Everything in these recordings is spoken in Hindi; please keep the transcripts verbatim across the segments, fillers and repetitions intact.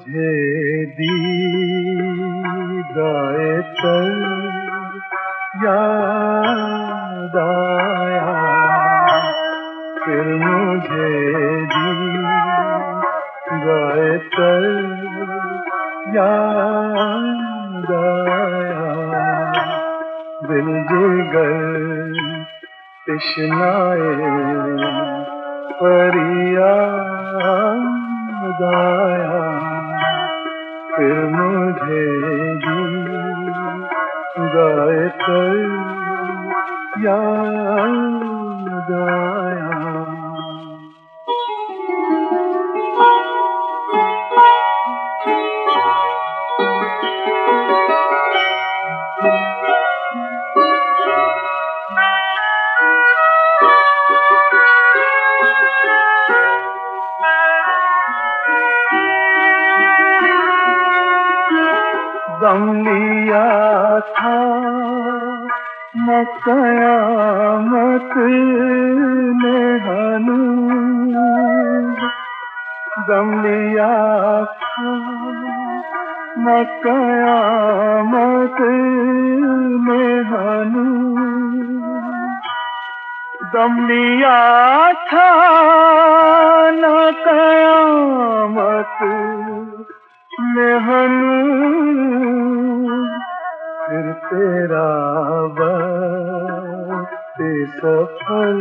मुझे दीदाए तर याद आया, फिर मुझे दीदाए तर याद आया। दिल जिगर तश्नाए फरियाद आया, फिर मुझे दीदाए तर याद आया। दम लिया था न कयामत ने हनूर, दम लिया था न कयामत ने हनूर, दम लिया था न कयामत में हनूर, फिर तेरा वक्त सफल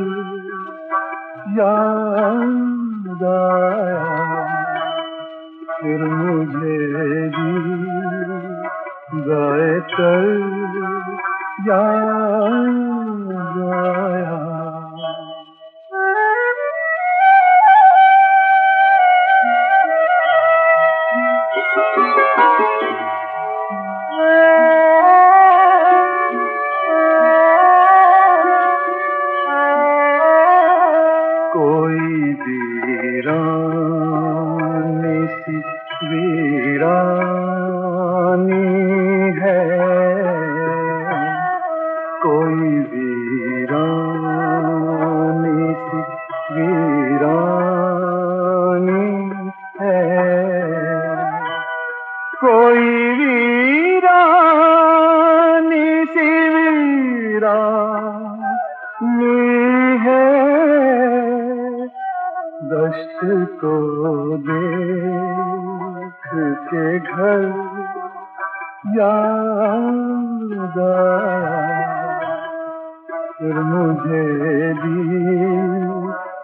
याद आया, फिर मुझे दीदाए तर याद आया। कोई वीरानी सी वीरानी है, कोई वीरानी सी वीरानी है, कोई वीरानी सी वीरानी है। दश्त को देख के घर याद आया, फिर मुझे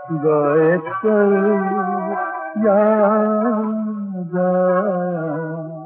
दीदाए तर याद आया।